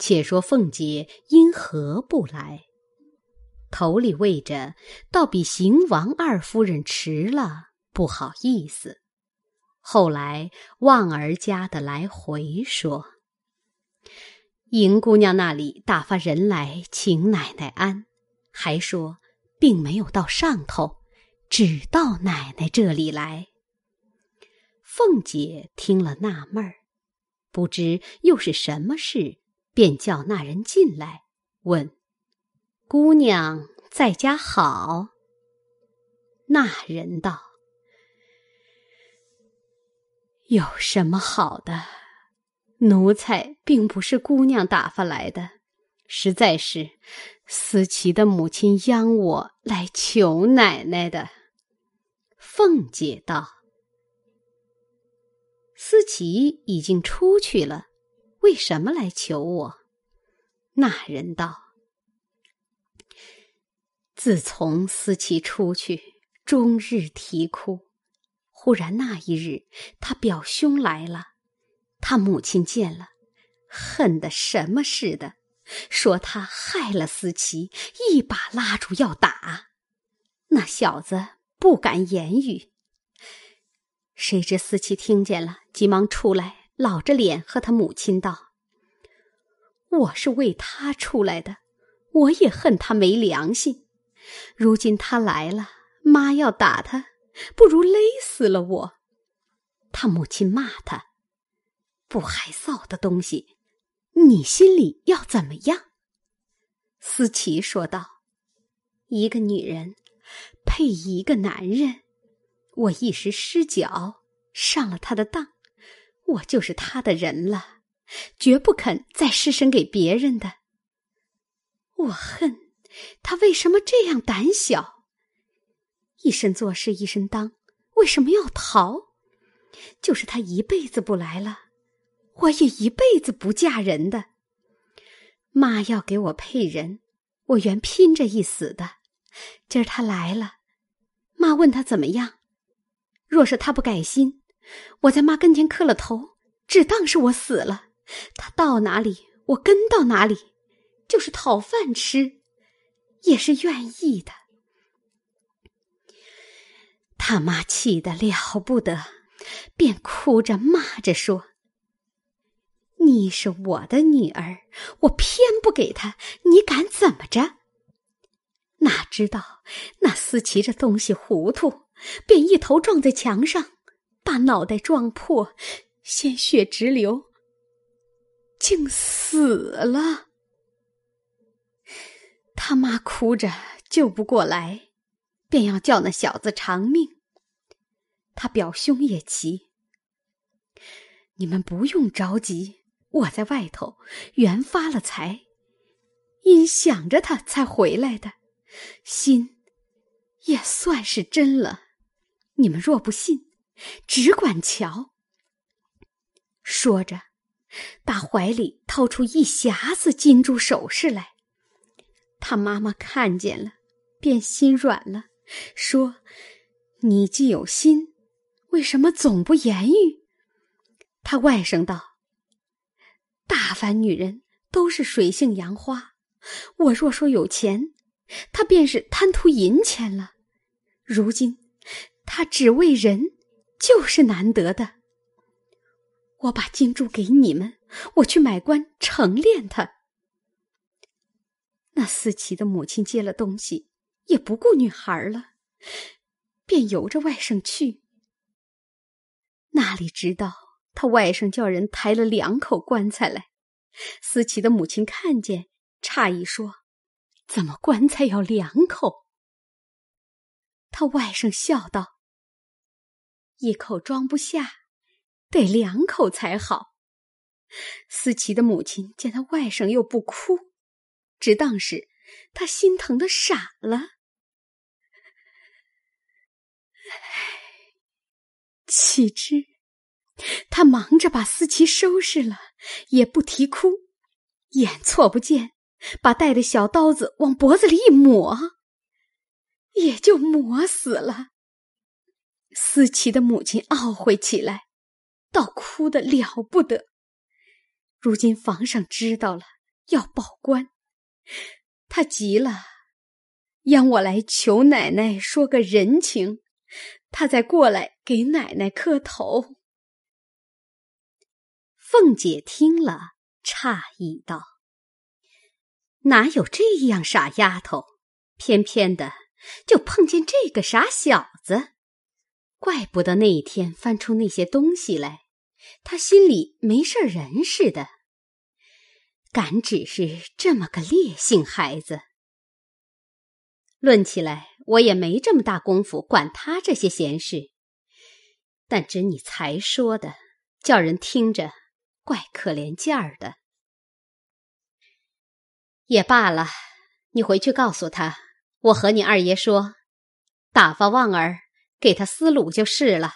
且说凤姐因何不来？头里为着倒比邢王二夫人迟了，不好意思。后来旺儿家的来回说，邢姑娘那里打发人来请奶奶安，还说并没有到上头，只到奶奶这里来。凤姐听了纳闷儿，不知又是什么事，便叫那人进来，问姑娘在家好？那人道，有什么好的？奴才并不是姑娘打发来的，实在是思琪的母亲央我来求奶奶的。凤姐道，思琪已经出去了，为什么来求我？那人道，自从思琪出去，终日啼哭。忽然那一日，他表兄来了，他母亲见了，恨得什么似的，说他害了思琪，一把拉住要打。那小子不敢言语。谁知思琪听见了，急忙出来，老着脸和他母亲道，我是为他出来的，我也恨他没良心。如今他来了，妈要打他，不如勒死了我。他母亲骂他，不害臊的东西，你心里要怎么样？思琪说道，一个女人配一个男人，我一时失脚，上了他的当，我就是他的人了，绝不肯再施身给别人的。我恨他为什么这样胆小，一身做事一身当，为什么要逃？就是他一辈子不来了，我也一辈子不嫁人的。妈要给我配人，我原拼着一死的，今儿他来了，妈问他怎么样，若是他不改心，我在妈跟前磕了头，只当是我死了，他到哪里我跟到哪里，就是讨饭吃也是愿意的。他妈气得了不得，便哭着骂着说，你是我的女儿，我偏不给她，你敢怎么着？哪知道那思琪这东西糊涂，便一头撞在墙上，把脑袋撞破，鲜血直流，竟死了。他妈哭着救不过来，便要叫那小子偿命。他表兄也急，你们不用着急，我在外头原发了财，因想着他才回来的，心也算是真了，你们若不信，只管瞧。说着打怀里掏出一匣子金珠首饰来。他妈妈看见了，便心软了，说，你既有心，为什么总不言语？他外甥道，大凡女人都是水性杨花，我若说有钱，他便是贪图银钱了，如今他只为人，就是难得的。我把金珠给你们，我去买官成殓他。那思琪的母亲接了东西，也不顾女孩了，便由着外甥去。那里知道他外甥叫人抬了2口棺材来，思琪的母亲看见，诧异说，怎么棺材要2口？他外甥笑道，1口装不下，得2口才好。思琪的母亲见他外甥又不哭，只当是他心疼的傻了。岂知他忙着把思琪收拾了，也不啼哭，眼错不见，把带的小刀子往脖子里一抹，也就抹死了。思琪的母亲懊悔起来，倒哭得了不得。如今房上知道了， 要报官。他急了，央我来求奶奶说个人情，他再过来给奶奶磕头。凤姐听了，诧异道：哪有这样傻丫头，偏偏的就碰见这个傻小子，怪不得那一天翻出那些东西来，他心里没事人似的，敢只是这么个烈性孩子。论起来，我也没这么大功夫管他这些闲事，但只你才说的，叫人听着怪可怜劲儿的。也罢了，你回去告诉他，我和你二爷说，打发旺儿给他思路就是了。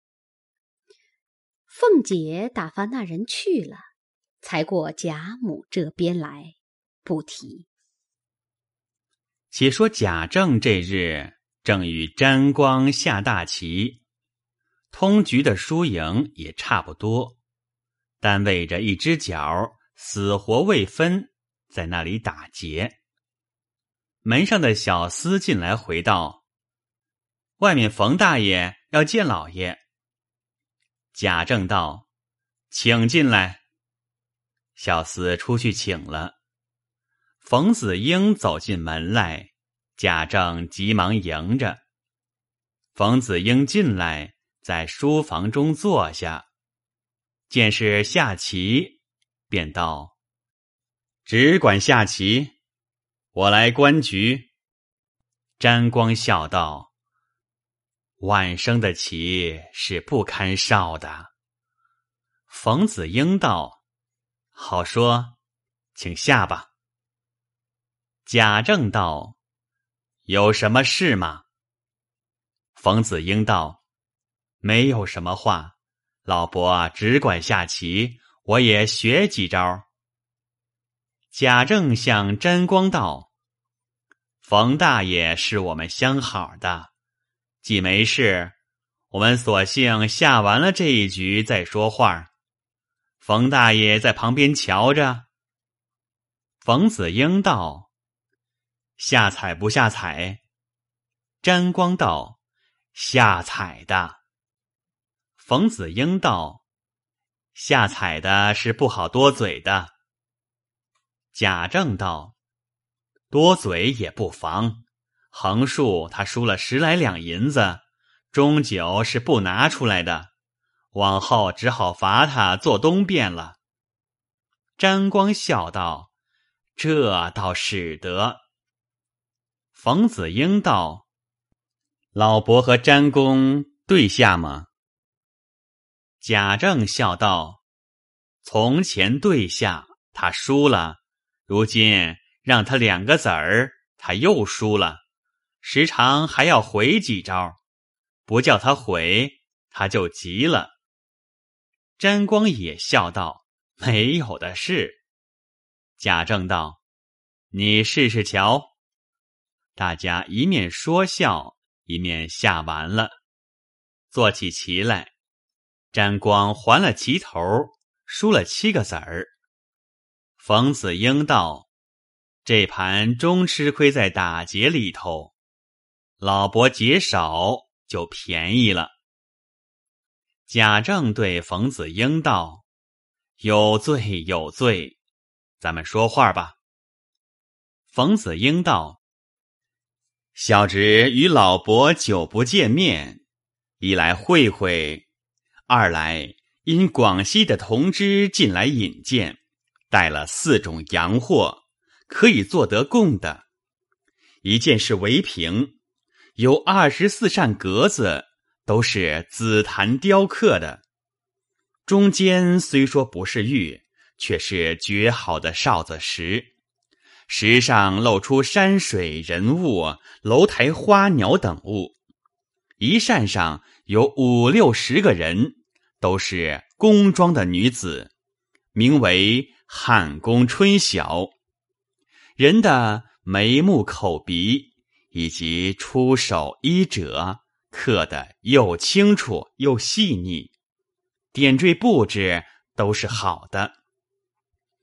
凤姐打发那人去了，才过贾母这边来，不提。 且说贾政这日正与沾光下大棋，通局的输赢也差不多，但为着一只脚死活未分，在那里打结。门上的小厮进来回道：外面冯大爷要见老爷。贾政道：请进来。小厮出去请了。冯子英走进门来，贾政急忙迎着。冯子英进来，在书房中坐下，见是下棋，便道：只管下棋，我来观局。沾光笑道：晚生的棋是不堪少的。冯子英道：好说，请下吧。贾政道：有什么事吗？冯子英道：没有什么话，老伯只管下棋，我也学几招。贾政向沾光道：冯大爷是我们相好的，既没事，我们索性下完了这一局再说话。冯大爷在旁边瞧着。冯子英道：下彩不下彩？沾光道：下彩的。冯子英道：下彩的是不好多嘴的。贾政道：多嘴也不妨，横竖他输了10来两银子，终究是不拿出来的，往后只好罚他做东便了。沾光笑道：这倒使得。冯子英道：老伯和沾公对下吗？贾政笑道：从前对下，他输了，如今让他2个子儿，他又输了，时常还要回几招，不叫他回，他就急了。沾光也笑道：没有的事。贾政道：你试试瞧。大家一面说笑，一面下完了，做起棋来。沾光还了棋头，输了7个子儿。冯子英道：这盘终吃亏在打劫里头，老伯劫少就便宜了。贾政对冯子英道：有罪有罪，咱们说话吧。冯子英道：小侄与老伯久不见面，一来会会，二来因广西的同知进来引荐，带了4种洋货，可以做得供的。一件是围屏，有24扇格子，都是紫檀雕刻的，中间虽说不是玉，却是绝好的哨子石，石上露出山水人物、楼台花鸟等物。一扇上有5、60个人，都是宫装的女子，名为汉宫春晓。人的眉目口鼻以及出手衣褶刻得又清楚又细腻，点缀布置都是好的。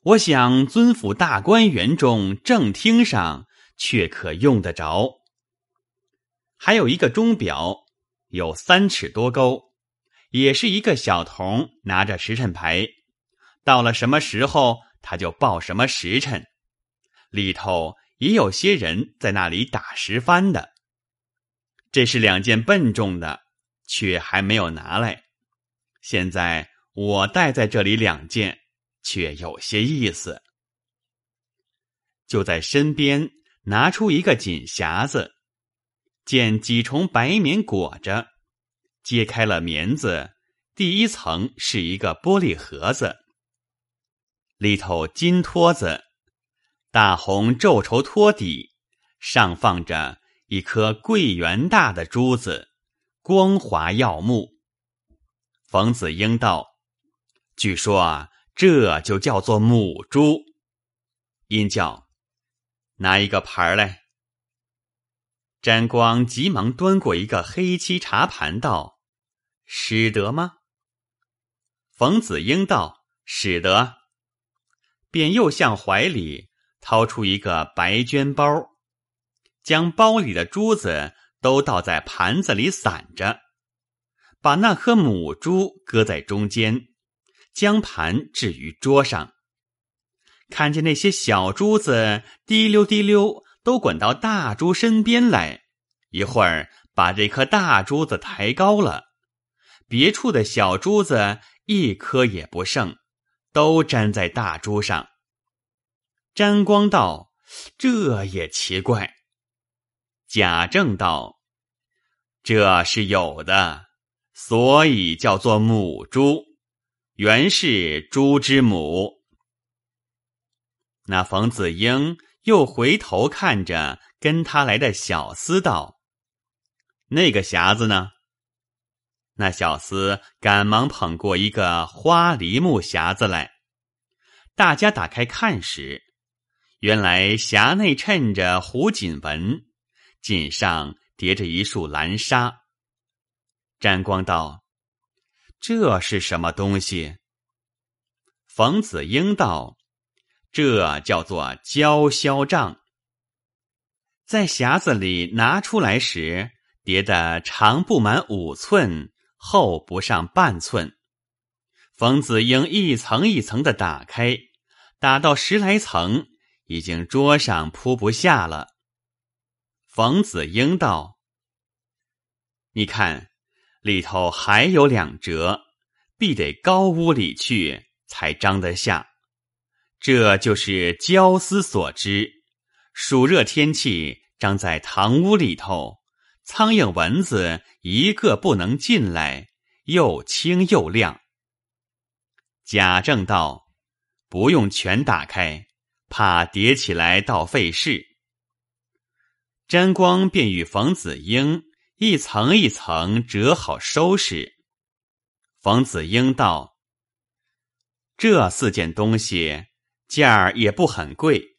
我想尊府大观园中正厅上却可用得着。还有一个钟表，有3尺多钩，也是一个小童拿着时辰牌，到了什么时候他就报什么时辰，里头也有些人在那里打时幡的。这是2件笨重的，却还没有拿来。现在我带在这里2件，却有些意思。就在身边拿出一个锦匣子，见几重白棉裹着，揭开了棉子，第1层是一个玻璃盒子，里头金托子，大红皱绸托底，上放着一颗桂圆大的珠子，光滑耀目。冯子英道：据说这就叫做母珠。殷叫：拿一个盘来。沾光急忙端过一个黑漆茶盘道：使得吗？冯子英道：使得。便又向怀里掏出一个白绢包，将包里的珠子都倒在盘子里散着，把那颗母珠搁在中间，将盘置于桌上。看见那些小珠子滴溜滴溜都滚到大珠身边来，一会儿把这颗大珠子抬高了，别处的小珠子一颗也不剩，都粘在大珠上。沾光道：这也奇怪。贾政道：这是有的，所以叫做母珠，原是珠之母。那冯子英又回头看着跟他来的小厮道：那个匣子呢？那小厮赶忙捧过一个花梨木匣子来，大家打开看时，原来匣内衬着胡锦纹，锦上叠着一束蓝纱。沾光道：这是什么东西？冯子英道：这叫做鲛绡帐。在匣子里拿出来时，叠得长不满5寸，厚不上半寸。冯子英一层一层的打开，打到10来层，已经桌上铺不下了。冯子英道：你看里头还有2折，必得高屋里去才张得下。这就是焦丝所织，暑热天气张在堂屋里头，苍蝇蚊子一个不能进来，又清又亮。贾政道：不用全打开，怕叠起来倒费事。沾光便与冯子英一层一层折好收拾。冯子英道：这4件东西价儿也不很贵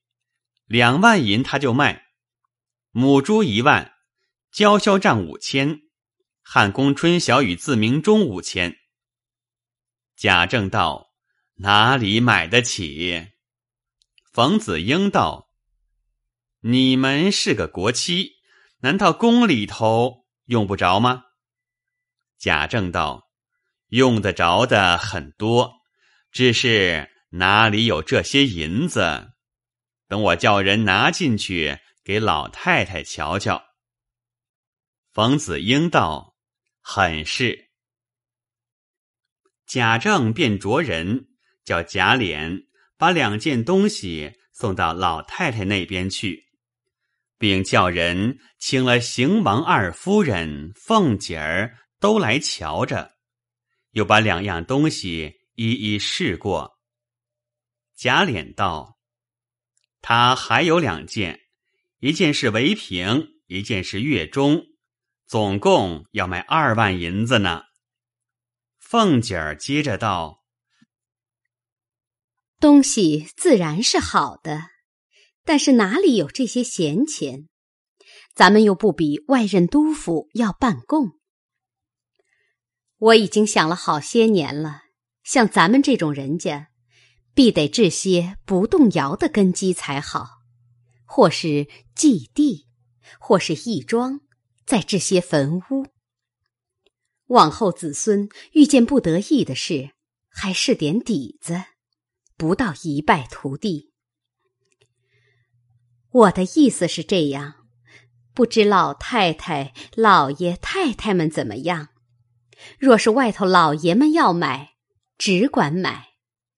，2万银他就卖。母珠1万，鲛绡帐5000，汉宫春晓与自鸣钟5000。贾政道：哪里买得起？冯子英道：你们是个国戚，难道宫里头用不着吗？贾政道：用得着的很多，只是哪里有这些银子？等我叫人拿进去给老太太瞧瞧。冯子英道：很是。贾政便着人叫贾琏把2件东西送到老太太那边去，并叫人请了邢王2夫人、凤姐儿都来瞧着，又把2样东西一一试过。贾琏道：他还有2件，一件是围屏，一件是月钟，总共要卖2万银子呢。凤姐儿接着道： 东西自然是好的，但是哪里有这些闲钱？咱们又不比外任督府要办供。我已经想了好些年了，像咱们这种人家， 必得置些不动摇的根基才好，或是祭地，或是义庄，再置些坟屋。往后子孙遇见不得意的事，还是点底子，不到一败涂地。我的意思是这样，不知老太太、老爷太太们怎么样？若是外头老爷们要买，只管买。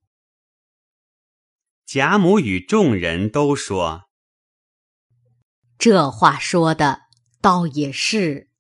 贾母与众人都说： 这话说的倒也是。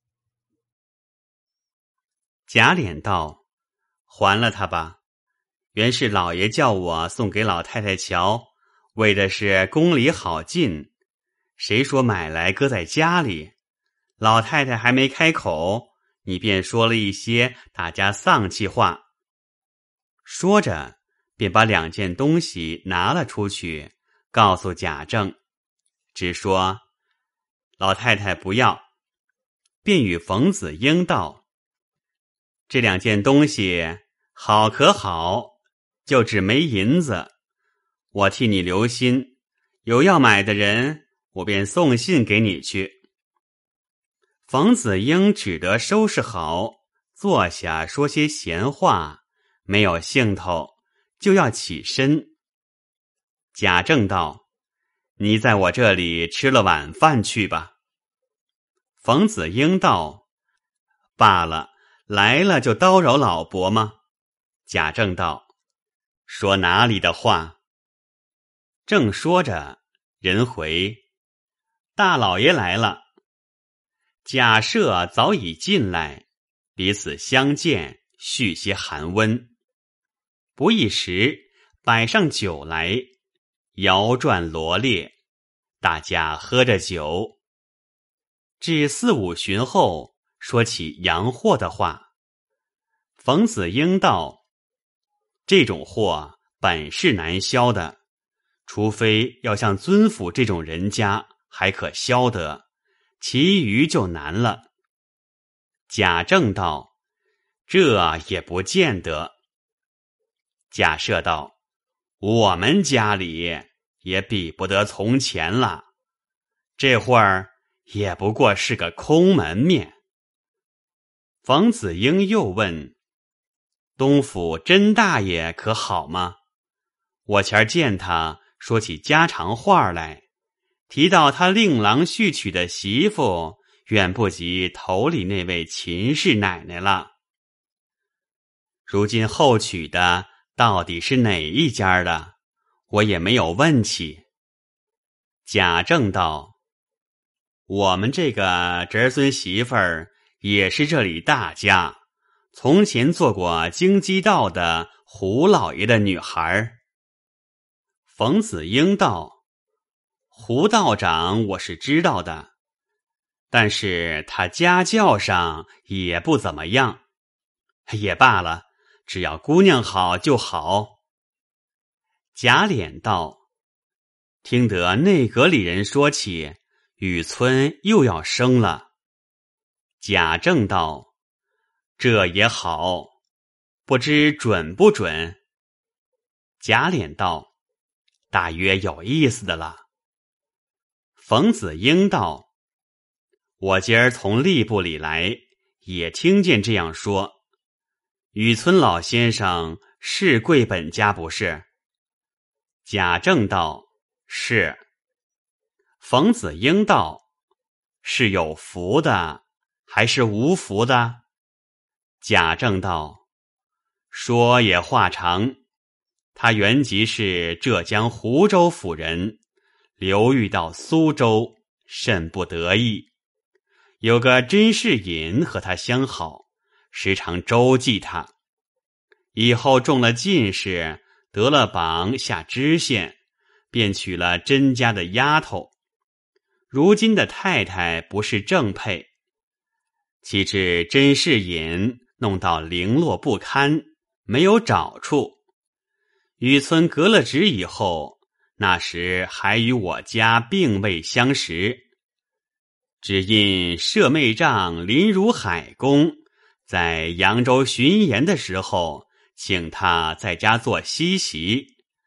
贾琏道：还了他吧，原是老爷叫我送给老太太瞧，为的是宫里好进，谁说买来搁在家里？老太太还没开口，你便说了一些大家丧气话。说着便把2件东西拿了出去，告诉贾政，只说老太太不要，便与冯子英道：这2件东西好可好，就只没银子，我替你留心，有要买的人，我便送信给你去。冯子英只得收拾好，坐下说些闲话，没有兴头，就要起身。贾政道：你在我这里吃了晚饭去吧。冯子英道：罢了，来了就叨扰老伯吗？贾政道：说哪里的话？正说着，人回：大老爷来了。贾赦早已进来，彼此相见，叙些寒温。不一时，摆上酒来，摇转罗列，大家喝着酒。至4、5旬后，说起洋货的话。冯子英道：这种货本是难销的，除非要像尊府这种人家还可销得，其余就难了。贾政道：这也不见得。贾赦道：我们家里也比不得从前了，这会儿也不过是个空门面。冯子英又问：东府甄大爷可好吗？我前儿见他说起家常话来，提到他令郎婿娶的媳妇远不及头里那位秦氏奶奶了。如今后娶的到底是哪一家的，我也没有问起。贾政道：我们这个侄孙媳妇儿也是这里大家，从前做过京畿道的胡老爷的女孩。冯子英道：胡道长我是知道的，但是他家教上也不怎么样。也罢了，只要姑娘好就好。贾琏道：听得内阁里人说起雨村又要生了。贾政道：这也好，不知准不准？贾琏道：大约有意思的了。冯子英道：我今儿从吏部里来，也听见这样说，雨村老先生是贵本家不是？贾政道：是。冯子英道：是有福的还是无福的？贾政道：说也话长，他原籍是浙江湖州府人，流寓到苏州，甚不得意。有个甄士隐和他相好，时常周济他。以后中了进士，得了榜，下知县，便娶了甄家的丫头。如今的太太不是正配，岂知甄士隐弄到零落不堪，没有找处。雨村革了职以后，那时还与我家并未相识，只因舍妹丈林如海公在扬州巡盐的时候，请他在家做西席，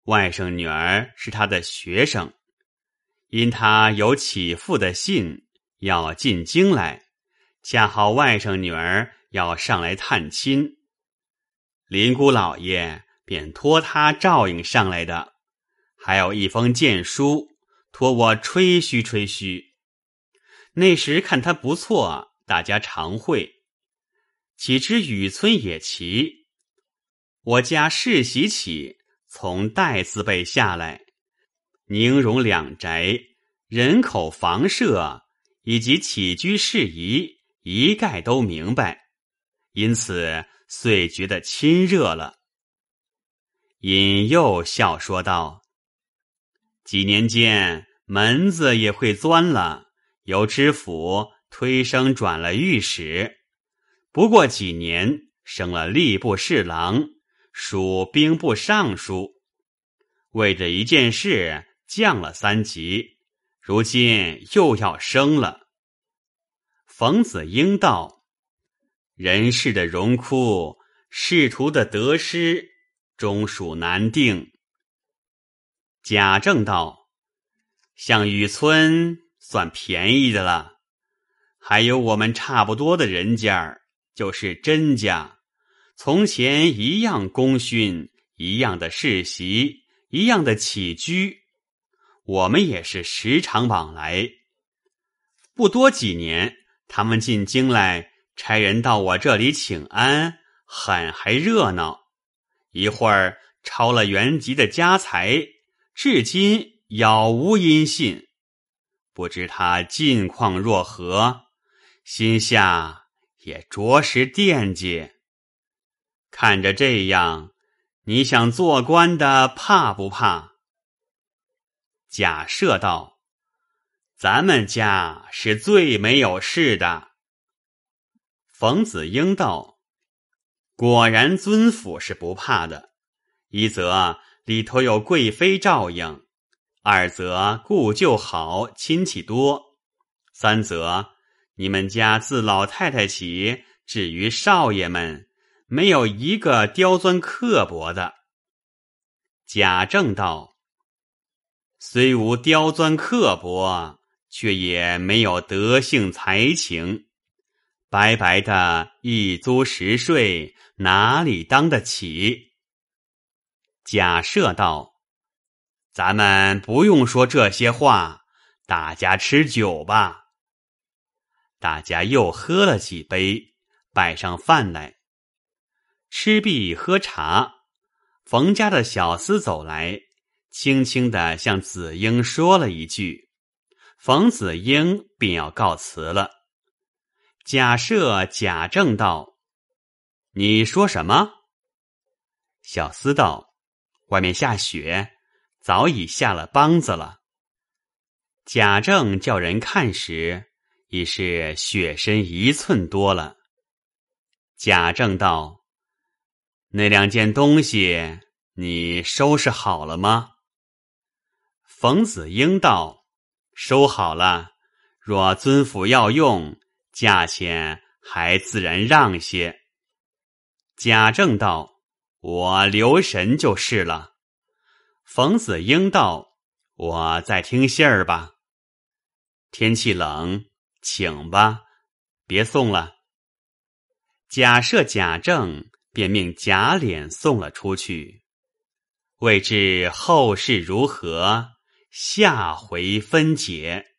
外甥女儿是他的学生，因他有启父的信要进京来，恰好外甥女儿要上来探亲，林姑老爷便托他照应上来的，还有一封荐书托我吹嘘吹嘘。那时看他不错，大家常会。岂知雨村也奇，我家世袭起从代字辈下来，宁荣两宅人口房舍以及起居事宜一概都明白，因此遂觉得亲热了。尹又笑说道：几年间门子也会钻了，由知府推升转了御史，不过几年升了吏部侍郎，属兵部尚书，为这一件事降了3级，如今又要升了。冯子英道：人世的荣枯，仕途的得失，终属难定。贾政道：像雨村算便宜的了，还有我们差不多的人家，就是甄家，从前一样功勋，一样的世袭，一样的起居，我们也是时常往来。不多几年，他们进京来，差人到我这里请安，很还热闹。一会儿抄了原籍的家财，至今杳无音信，不知他近况若何，心下也着实惦记。看着这样，你想做官的怕不怕？贾赦道：咱们家是最没有事的。冯子英道：果然尊府是不怕的，一则里头有贵妃照应，二则故旧好，亲戚多，三则你们家自老太太起至于少爷们，没有一个刁钻刻薄的。贾政道：虽无刁钻刻薄，却也没有德性才情，白白的一租10税，哪里当得起？贾赦道：咱们不用说这些话，大家吃酒吧。大家又喝了几杯，摆上饭来。吃毕喝茶，冯家的小厮走来，轻轻地向子英说了一句，冯子英便要告辞了。贾赦、贾政道：你说什么？小厮道：外面下雪，早已下了梆子了。贾政叫人看时，已是雪深1寸多了。贾政道：那2件东西你收拾好了吗？冯子英道：收好了，若尊府要用，价钱还自然让些。贾政道：我留神就是了。冯子英道：我再听信儿吧。天气冷，请吧，别送了。贾赦、贾政便命贾琏送了出去。未知后事如何，下回分解。